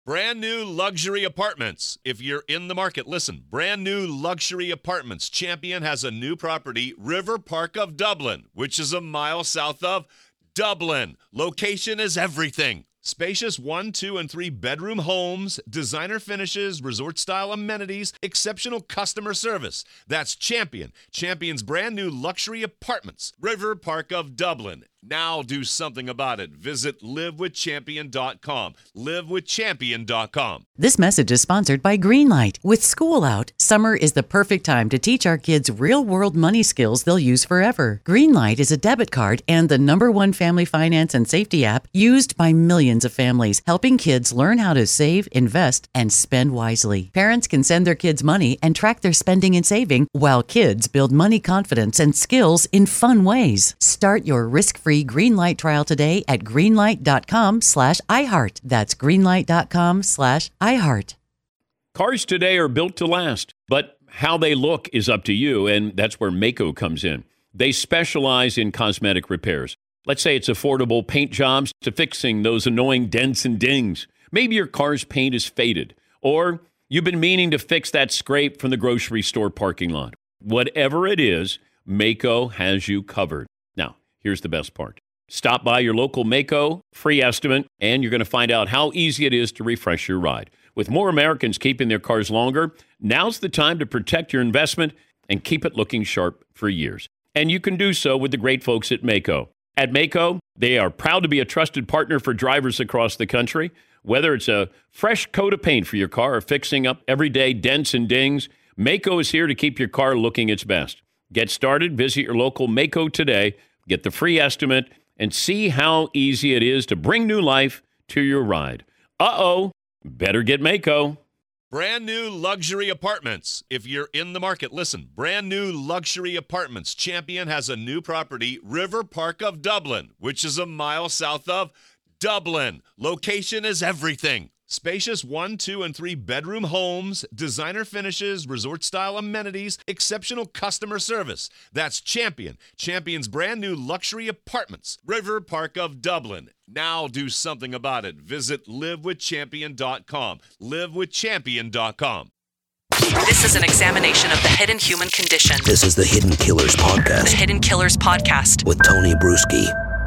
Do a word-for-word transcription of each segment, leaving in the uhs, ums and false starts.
Brand new luxury apartments. If you're in the market, listen. Brand new luxury apartments. Champion has a new property, River Park of Dublin, which is a mile south of Dublin. Location is everything. Spacious one, two, and three bedroom homes, designer finishes, resort-style amenities, exceptional customer service. That's Champion. Champion's brand new luxury apartments. River Park of Dublin. Now do something about it. Visit live with champion dot com. live with champion dot com. This message is sponsored by Greenlight. With school out, summer is the perfect time to teach our kids real-world money skills they'll use forever. Greenlight is a debit card and the number one family finance and safety app used by millions of families, helping kids learn how to save, invest, and spend wisely. Parents can send their kids money and track their spending and saving, while kids build money confidence and skills in fun ways. Start your risk-free Greenlight trial today at greenlight dot com slash iHeart. That's greenlight dot com slash iHeart. Cars today are built to last, but how they look is up to you, and that's where Maaco comes in. They specialize in cosmetic repairs. Let's say it's affordable paint jobs to fixing those annoying dents and dings. Maybe your car's paint is faded, or you've been meaning to fix that scrape from the grocery store parking lot. Whatever it is, Maaco has you covered. Now, here's the best part. Stop by your local Maaco, free estimate, and you're going to find out how easy it is to refresh your ride. With more Americans keeping their cars longer, now's the time to protect your investment and keep it looking sharp for years. And you can do so with the great folks at Maaco. At Maaco, they are proud to be a trusted partner for drivers across the country. Whether it's a fresh coat of paint for your car or fixing up everyday dents and dings, Maaco is here to keep your car looking its best. Get started. Visit your local Maaco today. Get the free estimate and see how easy it is to bring new life to your ride. Uh-oh, better get Maaco. Brand new luxury apartments. If you're in the market, listen. Brand new luxury apartments. Champion has a new property, River Park of Dublin, which is a mile south of Dublin. Location is everything. Spacious one, two, and three bedroom homes, designer finishes, resort-style amenities, exceptional customer service. That's Champion. Champion's brand new luxury apartments. River Park of Dublin. Now do something about it. Visit live with champion dot com. live with champion dot com. This is an examination of the hidden human condition. This is the Hidden Killers Podcast. The Hidden Killers Podcast. With Tony Bruschi.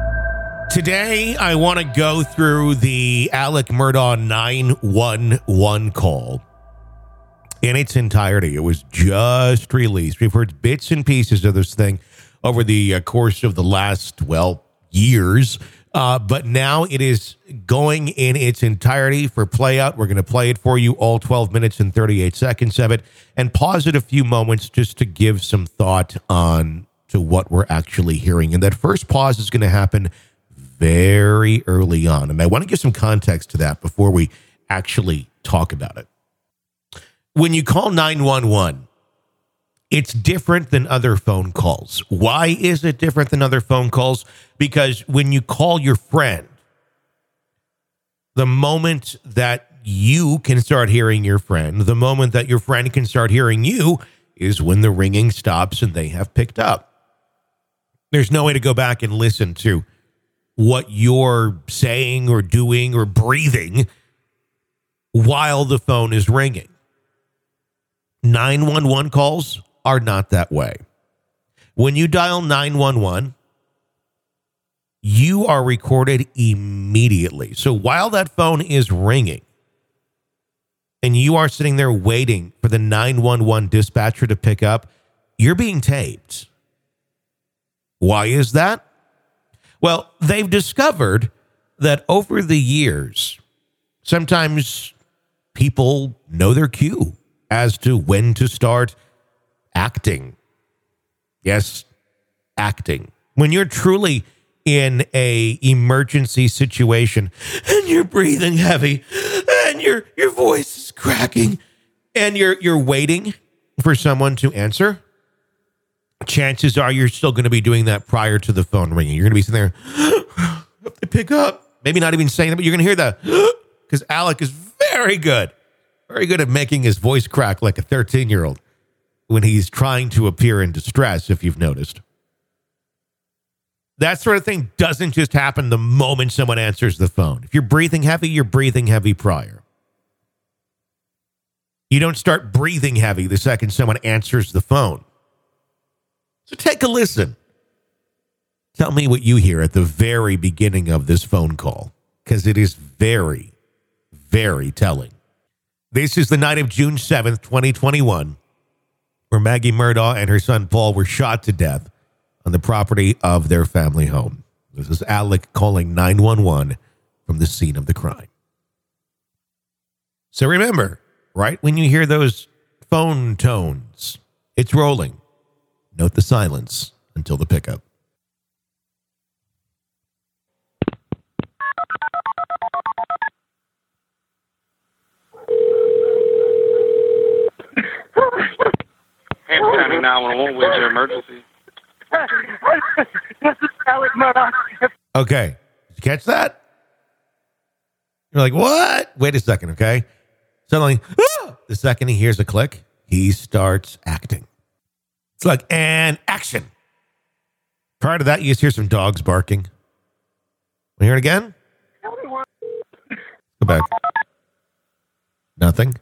Today, I want to go through the Alec Murdaugh nine one one call in its entirety. It was just released. We've heard bits and pieces of this thing over the uh, course of the last, well, years. Uh, but now it is going in its entirety for play out. We're going to play it for you, all twelve minutes and thirty-eight seconds of it, and pause it a few moments just to give some thought on to what we're actually hearing. And that first pause is going to happen very early on. And I want to give some context to that before we actually talk about it. When you call nine one one, it's different than other phone calls. Why is it different than other phone calls? Because when you call your friend, the moment that you can start hearing your friend, the moment that your friend can start hearing you is when the ringing stops and they have picked up. There's no way to go back and listen to what you're saying or doing or breathing while the phone is ringing. nine one one calls are not that way. When you dial nine one one, you are recorded immediately. So while that phone is ringing and you are sitting there waiting for the nine one one dispatcher to pick up, you're being taped. Why is that? Well, they've discovered that over the years, sometimes people know their cue as to when to start acting. Yes, acting. When you're truly in a emergency situation and you're breathing heavy and your your voice is cracking and you're you're waiting for someone to answer, chances are you're still going to be doing that prior to the phone ringing. You're going to be sitting there, hope they pick up. Maybe not even saying that, but you're going to hear the, because Alec is very good, very good at making his voice crack like a thirteen-year-old when he's trying to appear in distress, if you've noticed. That sort of thing doesn't just happen the moment someone answers the phone. If you're breathing heavy, you're breathing heavy prior. You don't start breathing heavy the second someone answers the phone. So take a listen. Tell me what you hear at the very beginning of this phone call, because it is very, very telling. This is the night of June seventh, twenty twenty-one, where Maggie Murdaugh and her son Paul were shot to death on the property of their family home. This is Alec calling nine one one from the scene of the crime. So remember, right when you hear those phone tones, it's rolling. Note the silence until the pickup. Hampton County nine one one, where's your emergency? This is Alec Murdaugh. Okay. Did you catch that? You're like, what? Wait a second, okay? Suddenly, ah! The second he hears a click, he starts acting. It's like, and action. Prior to that, you just hear some dogs barking. Want to hear it again? Go back. Nothing.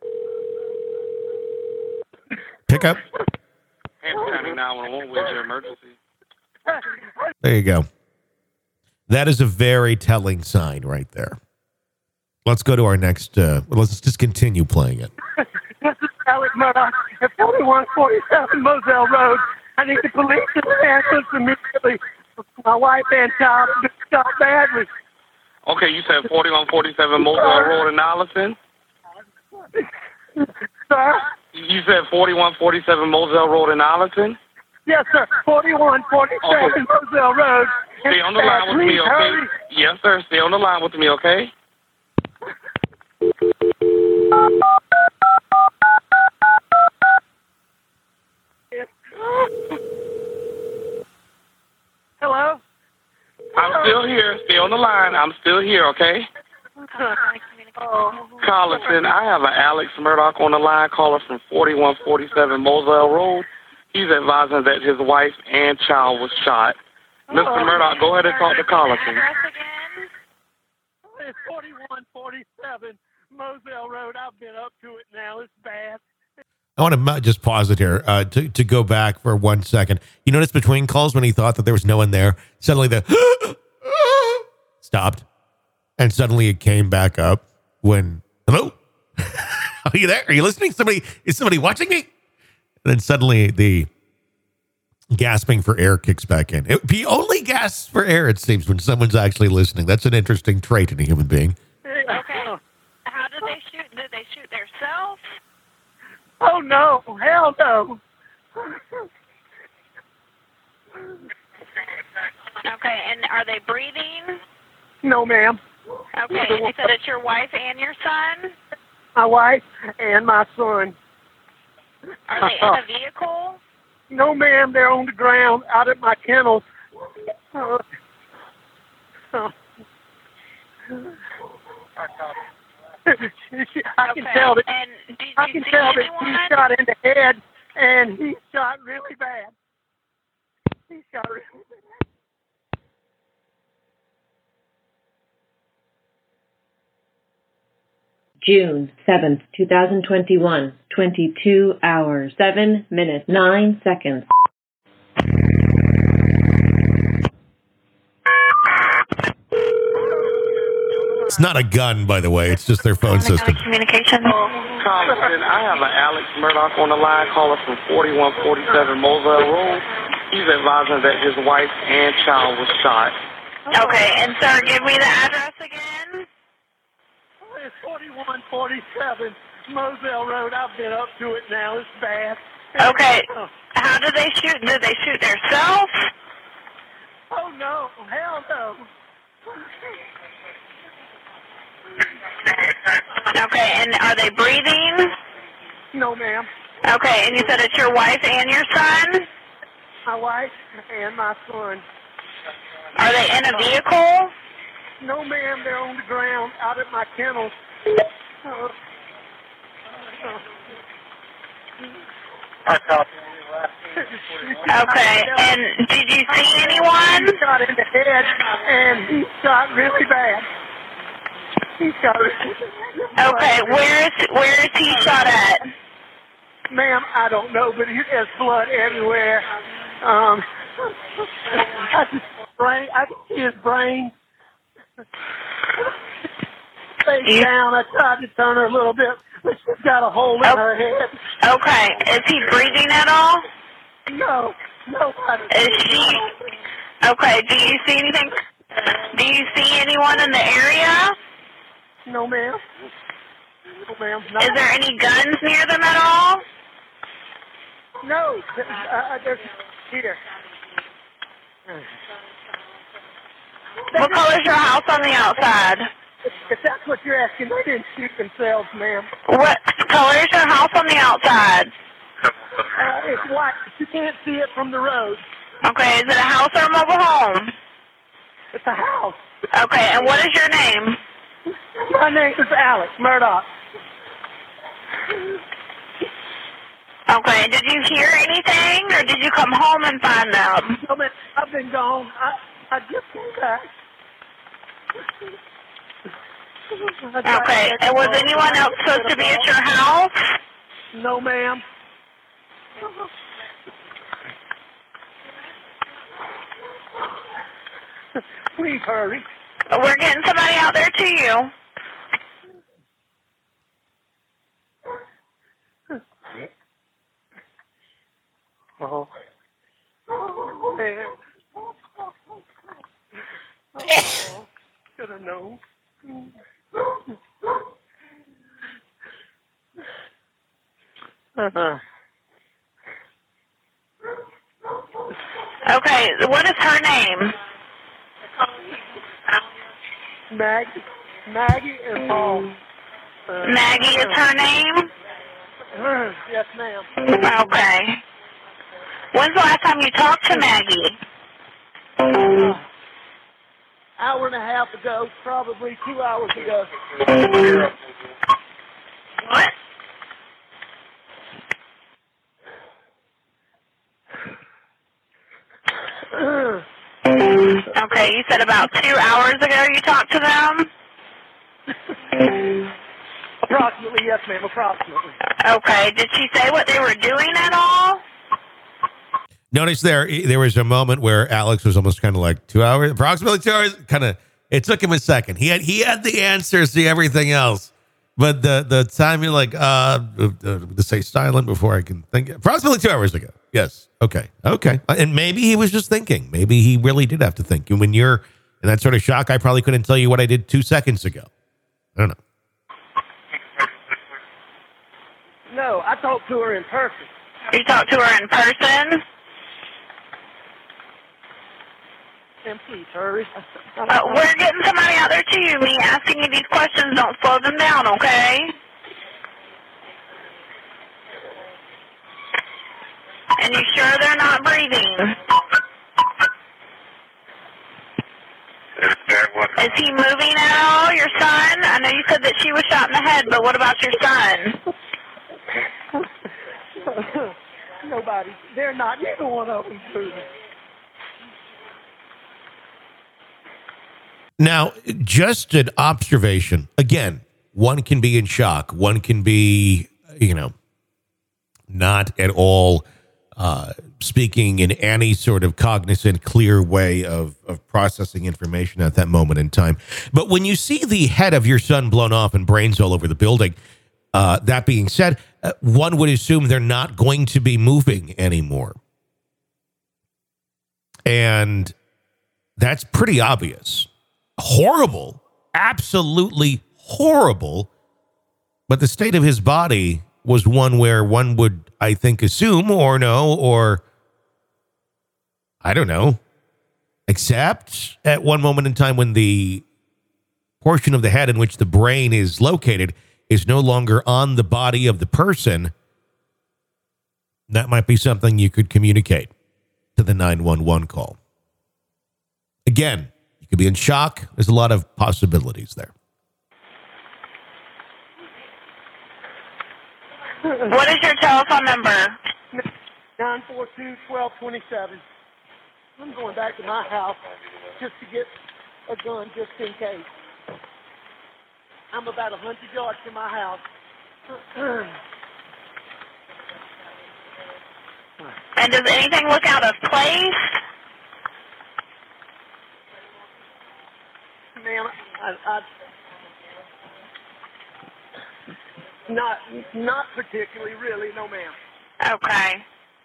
Pick up. Hampton County nine one one, where's your emergency? There you go. That is a very telling sign right there. Let's go to our next, uh, well, let's just continue playing it. This is Alec Murdaugh at forty-one forty-seven Moselle Road. I need the police and the ambulance immediately. My wife and child are shot badly. Okay, you said forty-one forty-seven Moselle Road in Allison? Sir? You said forty-one forty-seven Moselle Road in Allison? Yes, sir. forty-one forty-seven okay. Moselle Road. Stay on the line with me, okay? Hurry. Yes, sir. Stay on the line with me, okay? Hello? I'm still here. Stay on the line. I'm still here, okay? Oh. Collison, I have an Alex Murdaugh on the line, caller from forty-one forty-seven Moselle Road. He's advising that his wife and child was shot. Oh. Mister Murdaugh, go ahead and talk to Collison. It's forty-one forty-seven Moselle Road. I've been up to it now. It's bad. I want to just pause it here uh, to, to go back for one second. You notice between calls when he thought that there was no one there, suddenly the stopped. And suddenly it came back up when, hello? Are you there? Are you listening? Somebody, is somebody watching me? And then suddenly the gasping for air kicks back in. It, he only gasps for air, it seems, when someone's actually listening. That's an interesting trait in a human being. Okay. How did they shoot? Did they shoot themselves? Oh, no. Hell no. Okay, and are they breathing? No, ma'am. Okay, and you said it's your wife and your son? My wife and my son. Are they in a vehicle? No, ma'am. They're on the ground out at my kennels. Uh, uh. I can okay. tell that. And did I you can see tell anyone? that he shot in the head, and he shot really bad. He shot really bad. June seventh, two thousand twenty-one, twenty-two hours, seven minutes, nine seconds. It's not a gun, by the way. It's just their phone system. Communication. Collison, I have an Alex Murdaugh on the line, caller from forty-one forty-seven Moselle Road. He's advising that his wife and child was shot. Okay, and sir, give me the address again. It's forty-one forty-seven Moselle Road. I've been up to it now. It's bad. Okay. How did they shoot? Did they shoot themselves? Oh, no. Hell no. Okay, and are they breathing? No, ma'am. Okay, and you said it's your wife and your son? My wife and my son. Are they in a vehicle? No, ma'am. They're on the ground out at my kennels. Uh, uh. Okay, and did you see anyone? He shot in the head, and he shot really bad. He shot Okay, where is where is he shot at? Ma'am, I don't know, but there's blood everywhere. Um, I just brain, I can see his brain. Face down. I tried to turn her a little bit, but she's got a hole in oh. her head. Okay, is he breathing at all? No, nobody. Is she? Okay, do you see anything? Do you see anyone in the area? No, ma'am. No, ma'am. No. Is there any guns near them at all? No. Uh, there's here. What color is your house on the outside? If that's what you're asking, they didn't shoot themselves, ma'am. What color is your house on the outside? Uh, it's white. You can't see it from the road. Okay, is it a house or a mobile home? It's a house. Okay, and what is your name? My name is Alex Murdoch. Okay, did you hear anything, or did you come home and find them? No, man, I've been gone. I, I just came back. Okay, and was anyone else supposed to be at your house? No, ma'am. Please hurry. We're getting somebody out there to you. Oh, oh man. Oh, should have known. Uh-huh. Okay, what is her name? Maggie, Maggie and Paul. Uh, Maggie is her name? uh, yes, ma'am. Okay. When's the last time you talked to Maggie? Uh, hour and a half ago, probably two hours ago. What? Okay, you said about two hours ago you talked to them? Approximately, yes, ma'am, approximately. Okay, did she say what they were doing at all? Notice there, there was a moment where Alex was almost kind of like two hours, approximately two hours. Kind of, it took him a second. He had he had the answers to everything else, but the the time you're like, uh, uh, to say silent before I can think. Approximately two hours ago. Yes. Okay. Okay. And maybe he was just thinking. Maybe he really did have to think. And when you're in that sort of shock, I probably couldn't tell you what I did two seconds ago. I don't know. No, I talked to her in person. You talked to her in person? Ma'am, please hurry. Uh, we're getting somebody out there to you. Me asking you these questions, don't slow them down, okay? And you sure they're not breathing? Is he moving at all, your son? I know you said that she was shot in the head, but what about your son? Nobody. They're not. Neither one of them moving. Now, just an observation. Again, one can be in shock. One can be, you know, not at all uh, speaking in any sort of cognizant, clear way of, of processing information at that moment in time. But when you see the head of your son blown off and brains all over the building, uh, that being said, uh, one would assume they're not going to be moving anymore. And that's pretty obvious. Horrible, absolutely horrible. But the state of his body was one where one would, I think, assume or know, or I don't know, except at one moment in time when the portion of the head in which the brain is located is no longer on the body of the person, that might be something you could communicate to the nine one one call. Again, you could be in shock. There's a lot of possibilities there. What is your telephone number? nine four two, one two two seven. I'm going back to my house just to get a gun just in case. I'm about a hundred yards from my house. And does anything look out of place? Ma'am, I, I, not, not particularly, really, no, ma'am. Okay.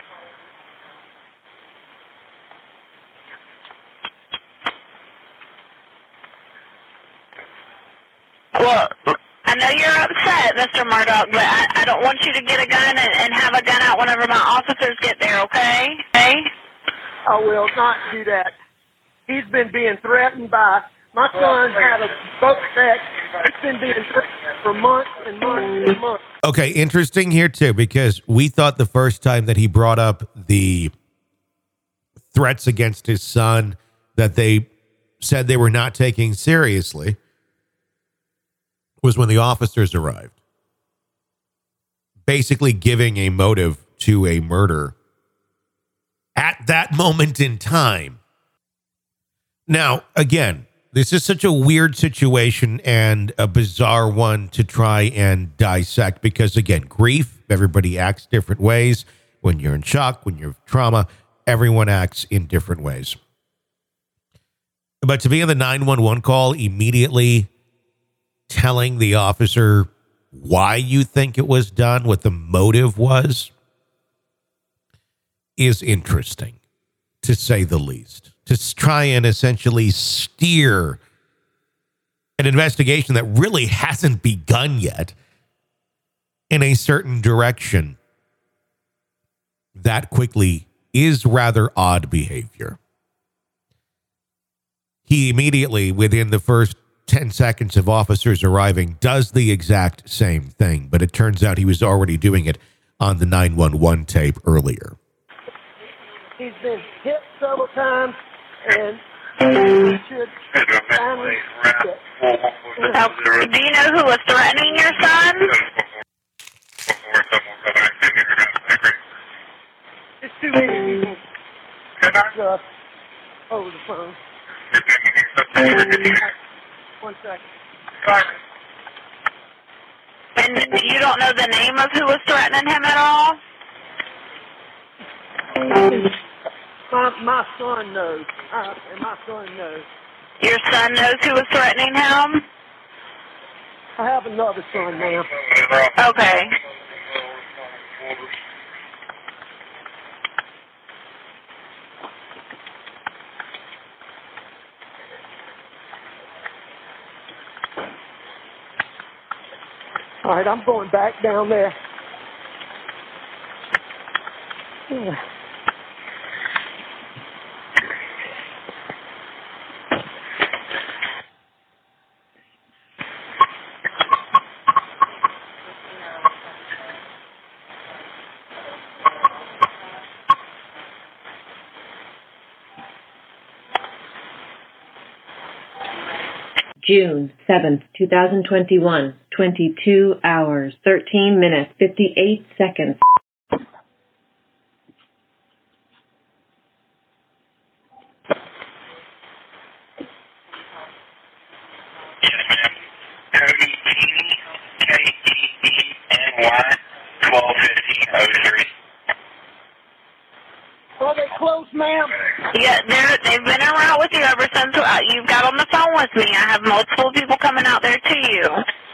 Well, I know you're upset, Mister Murdoch, but I, I don't want you to get a gun and, and have a gun out whenever my officers get there, okay? Okay? I will not do that. He's been being threatened by, my son had a boat sex. He's been being threatened for months and months and months. Okay, interesting here too, because we thought the first time that he brought up the threats against his son that they said they were not taking seriously was when the officers arrived, basically giving a motive to a murder at that moment in time. Now, again, this is such a weird situation and a bizarre one to try and dissect because, again, grief, everybody acts different ways. When you're in shock, when you're trauma, everyone acts in different ways. But to be on the nine one one call immediately telling the officer why you think it was done, what the motive was, is interesting, to say the least. To try and essentially steer an investigation that really hasn't begun yet in a certain direction that quickly is rather odd behavior. He immediately, within the first ten seconds of officers arriving, does the exact same thing, but it turns out he was already doing it on the nine one one tape earlier. He's been hit several times, and he should finally get. Now, do you know who was threatening your son? It's too many people. Just over the phone. One second. And you don't know the name of who was threatening him at all? My, my son knows. Uh, and my son knows. Your son knows who was threatening him? I have another son, ma'am. Okay. All right, I'm going back down there. Yeah. June seventh, two thousand twenty-one, twenty-two hours, thirteen minutes, fifty-eight seconds. Are they close, ma'am? Yeah, they're, they've been en route with you ever since uh, you got on the phone with me. I have multiple people coming out there to you.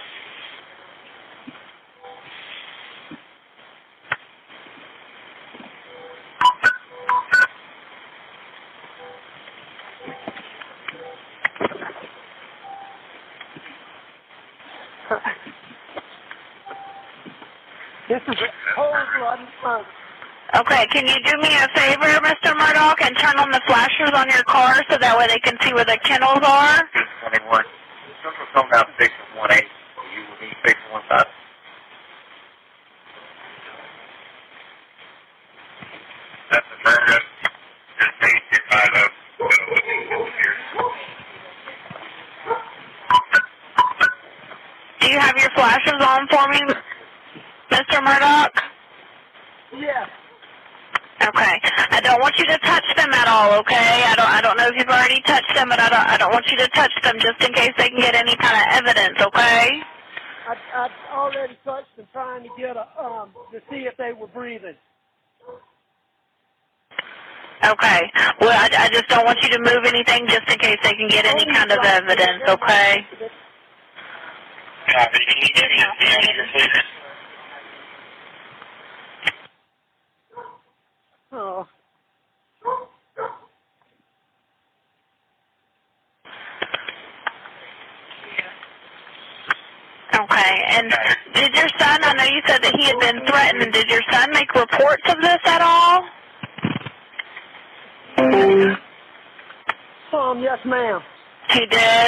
This is a cold-blooded murder. Okay, can you do me a favor, Mister Murdoch, and turn on the flashers on your car so that way they can see where the kennels are? twenty-one. Central come down station one eight. You will need station one five. That's the murder. Just station five oh. Do you have your flashers on for me, Mister Murdoch? Yes. Okay. I don't want want you to touch them at all, okay? I don't I don't know if you've already touched them, but I don't I don't want you to touch them just in case they can get any kind of evidence, okay? I I already touched them trying to get a um to see if they were breathing. Okay. Well, I, I just don't want you to move anything just in case they can get any kind of evidence, okay? Copy. Can you give me a few, please? Oh. Okay. And did your son, I know you said that he had been threatened, did your son make reports of this at all? Um, yes, ma'am. He did?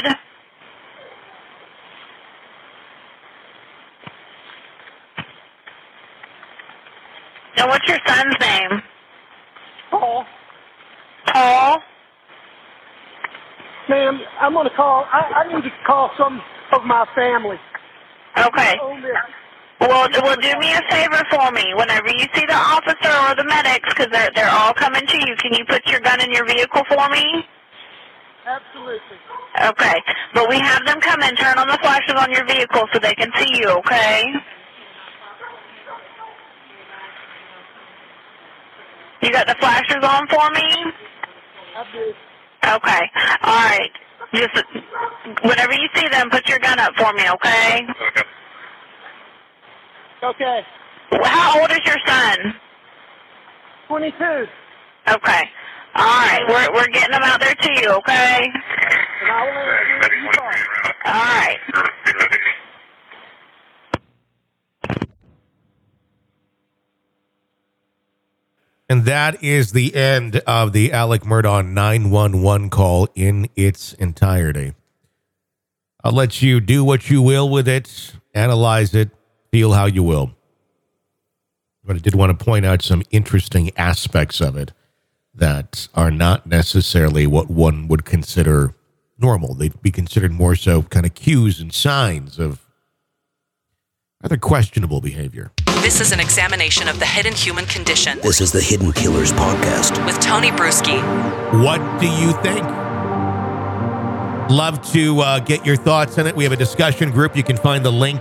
And what's your son's name? Paul. Paul? Ma'am, I'm going to call, I, I need to call some of my family. Okay. Well, well, do me a favor for me. Whenever you see the officer or the medics, because they're, they're all coming to you, can you put your gun in your vehicle for me? Absolutely. Okay. But we have them come in, turn on the flashes on your vehicle so they can see you, okay? You got the flashes on for me? I do. Okay. All right. Just whenever you see them, put your gun up for me, okay? Okay. How old is your son? twenty-two. Okay. All right. We're we're getting them out there to you, okay? And I will answer you call. All right. And that is the end of the Alec Murdaugh nine one one call in its entirety. I'll let you do what you will with it, analyze it, feel how you will. But I did want to point out some interesting aspects of it that are not necessarily what one would consider normal. They'd be considered more so kind of cues and signs of rather questionable behavior. This is an examination of the hidden human condition. This is the Hidden Killers Podcast. With Tony Bruschi. What do you think? Love to uh, get your thoughts on it. We have a discussion group. You can find the link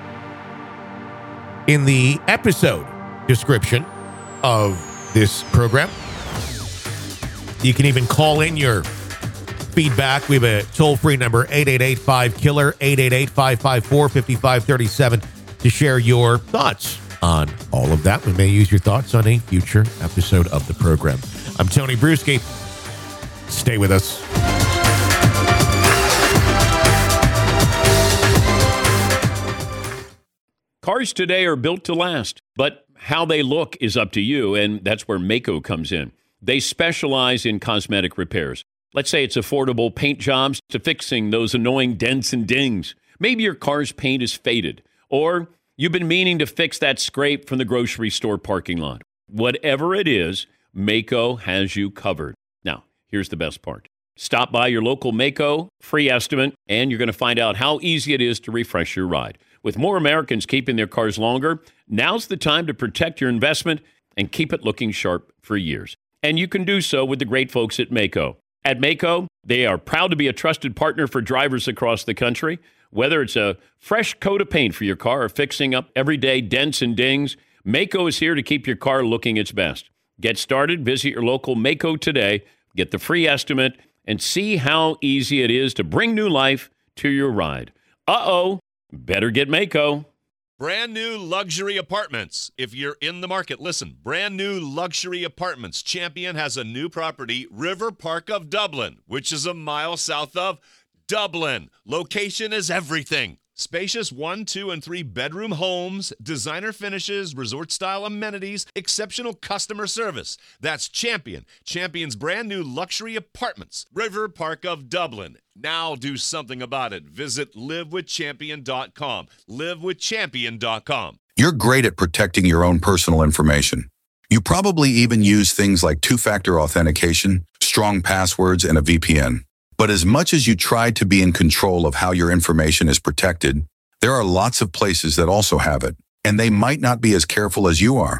in the episode description of this program. You can even call in your feedback. We have a toll-free number, eight eight eight five killer, eight eight eight, five five four, five five three seven, to share your thoughts on all of that. We may use your thoughts on a future episode of the program. I'm Tony Bruschi. Stay with us. Cars today are built to last, but how they look is up to you, and that's where Maaco comes in. They specialize in cosmetic repairs. Let's say it's affordable paint jobs to fixing those annoying dents and dings. Maybe your car's paint is faded, or you've been meaning to fix that scrape from the grocery store parking lot. Whatever it is, Maaco has you covered. Now, here's the best part. Stop by your local Maaco, free estimate, and you're going to find out how easy it is to refresh your ride. With more Americans keeping their cars longer, now's the time to protect your investment and keep it looking sharp for years. And you can do so with the great folks at Maaco. At Maaco, they are proud to be a trusted partner for drivers across the country. Whether it's a fresh coat of paint for your car or fixing up everyday dents and dings, Maaco is here to keep your car looking its best. Get started, visit your local Maaco today, get the free estimate, and see how easy it is to bring new life to your ride. Uh-oh, better get Maaco. Brand new luxury apartments. If you're in the market, listen. Brand new luxury apartments. Champion has a new property, River Park of Dublin, which is a mile south of Dublin. Location is everything. Spacious one, two, and three bedroom homes, designer finishes, resort-style amenities, exceptional customer service. That's Champion. Champion's brand new luxury apartments. River Park of Dublin. Now do something about it. Visit live with champion dot com. live with champion dot com. You're great at protecting your own personal information. You probably even use things like two-factor authentication, strong passwords, and a V P N. But as much as you try to be in control of how your information is protected, there are lots of places that also have it, and they might not be as careful as you are.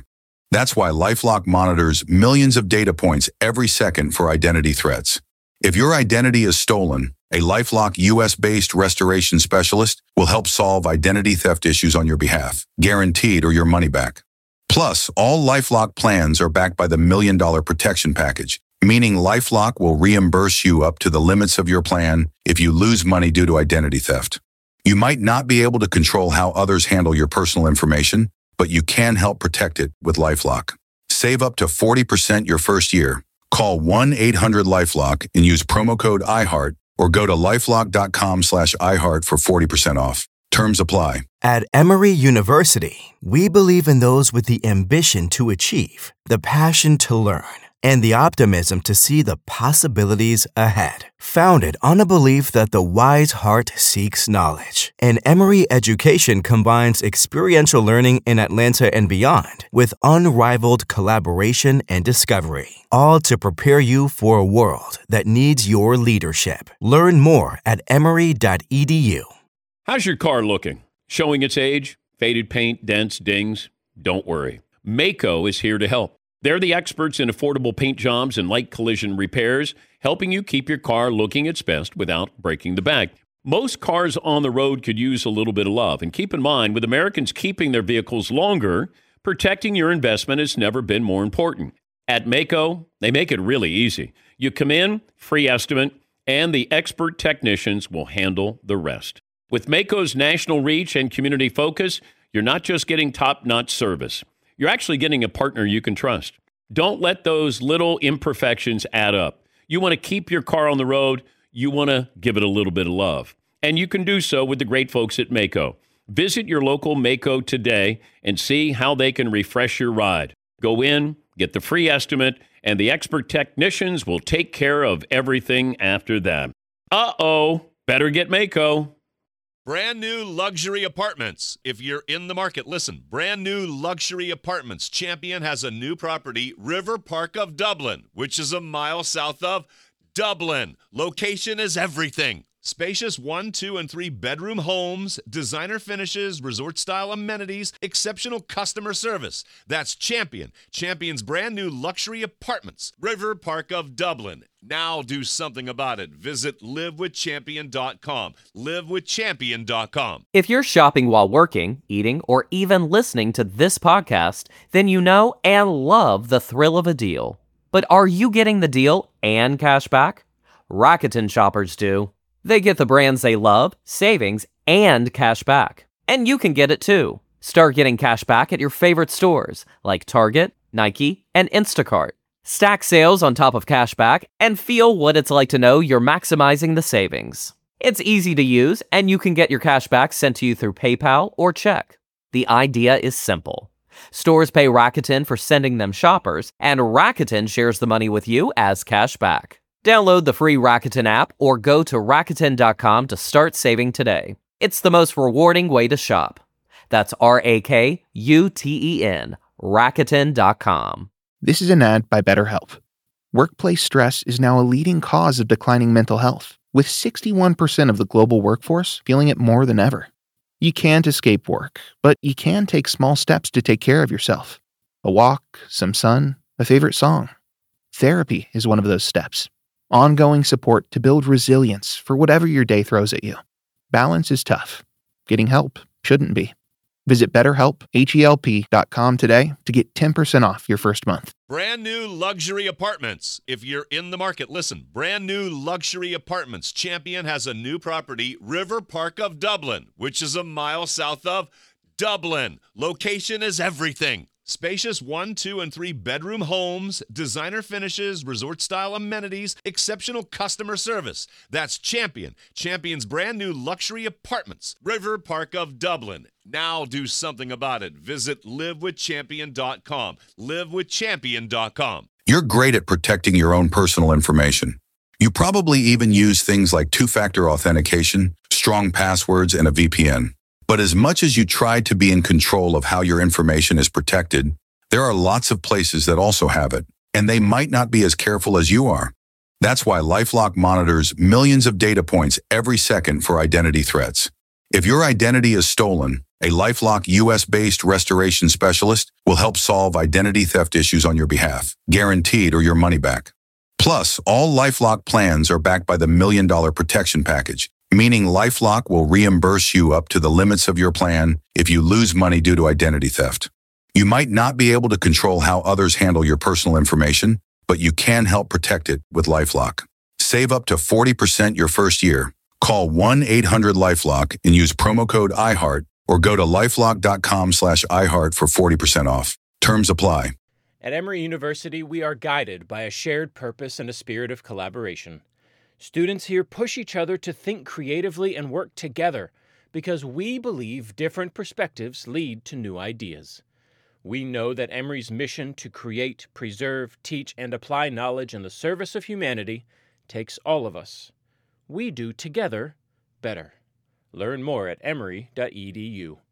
That's why LifeLock monitors millions of data points every second for identity threats. If your identity is stolen, a LifeLock U S-based restoration specialist will help solve identity theft issues on your behalf, guaranteed or your money back. Plus, all LifeLock plans are backed by the Million Dollar Protection Package, meaning LifeLock will reimburse you up to the limits of your plan if you lose money due to identity theft. You might not be able to control how others handle your personal information, but you can help protect it with LifeLock. Save up to forty percent your first year. Call one eight hundred LifeLock and use promo code iHeart or go to lifelock.com slash iHeart for forty percent off. Terms apply. At Emory University, we believe in those with the ambition to achieve, the passion to learn, and the optimism to see the possibilities ahead. Founded on a belief that the wise heart seeks knowledge, and Emory education combines experiential learning in Atlanta and beyond with unrivaled collaboration and discovery, all to prepare you for a world that needs your leadership. Learn more at emory dot e d u. How's your car looking? Showing its age? Faded paint, dents, dings? Don't worry. Maaco is here to help. They're the experts in affordable paint jobs and light collision repairs, helping you keep your car looking its best without breaking the bank. Most cars on the road could use a little bit of love. And keep in mind, with Americans keeping their vehicles longer, protecting your investment has never been more important. At Maaco, they make it really easy. You come in, free estimate, and the expert technicians will handle the rest. With Maaco's national reach and community focus, you're not just getting top-notch service. You're actually getting a partner you can trust. Don't let those little imperfections add up. You want to keep your car on the road. You want to give it a little bit of love. And you can do so with the great folks at Maaco. Visit your local Maaco today and see how they can refresh your ride. Go in, get the free estimate, and the expert technicians will take care of everything after that. Uh-oh, better get Maaco. Brand new luxury apartments. If you're in the market, listen. Brand new luxury apartments. Champion has a new property, River Park of Dublin, which is a mile south of Dublin. Location is everything. Spacious one, two, and three bedroom homes, designer finishes, resort-style amenities, exceptional customer service. That's Champion. Champion's brand new luxury apartments, River Park of Dublin. Now do something about it. Visit live with champion dot com. live with champion dot com. If you're shopping while working, eating, or even listening to this podcast, then you know and love the thrill of a deal. But are you getting the deal and cash back? Rakuten shoppers do. They get the brands they love, savings, and cash back. And you can get it too. Start getting cash back at your favorite stores like Target, Nike, and Instacart. Stack sales on top of cash back and feel what it's like to know you're maximizing the savings. It's easy to use, and you can get your cash back sent to you through PayPal or check. The idea is simple. Stores pay Rakuten for sending them shoppers, and Rakuten shares the money with you as cash back. Download the free Rakuten app or go to Rakuten dot com to start saving today. It's the most rewarding way to shop. That's R A K U T E N, Rakuten dot com. This is an ad by BetterHelp. Workplace stress is now a leading cause of declining mental health, with sixty-one percent of the global workforce feeling it more than ever. You can't escape work, but you can take small steps to take care of yourself. A walk, some sun, a favorite song. Therapy is one of those steps. Ongoing support to build resilience for whatever your day throws at you. Balance is tough. Getting help shouldn't be. Visit BetterHelp, H E L P dot com today to get ten percent off your first month. Brand new luxury apartments. If you're in the market, listen. Brand new luxury apartments. Champion has a new property, River Park of Dublin, which is a mile south of Dublin. Location is everything. Spacious one, two, and three bedroom homes, designer finishes, resort-style amenities, exceptional customer service. That's Champion. Champion's brand new luxury apartments, River Park of Dublin. Now do something about it. Visit live with champion dot com. live with champion dot com. You're great at protecting your own personal information. You probably even use things like two-factor authentication, strong passwords, and a V P N. But as much as you try to be in control of how your information is protected, there are lots of places that also have it, and they might not be as careful as you are. That's why LifeLock monitors millions of data points every second for identity threats. If your identity is stolen, a LifeLock U S-based restoration specialist will help solve identity theft issues on your behalf, guaranteed or your money back. Plus, all LifeLock plans are backed by the Million Dollar Protection Package, meaning LifeLock will reimburse you up to the limits of your plan if you lose money due to identity theft. You might not be able to control how others handle your personal information, but you can help protect it with LifeLock. Save up to forty percent your first year. Call one eight hundred LifeLock and use promo code iHeart or go to lifelock.com slash iHeart for forty percent off. Terms apply. At Emory University, we are guided by a shared purpose and a spirit of collaboration. Students here push each other to think creatively and work together because we believe different perspectives lead to new ideas. We know that Emory's mission to create, preserve, teach, and apply knowledge in the service of humanity takes all of us. We do together better. Learn more at emory dot e d u.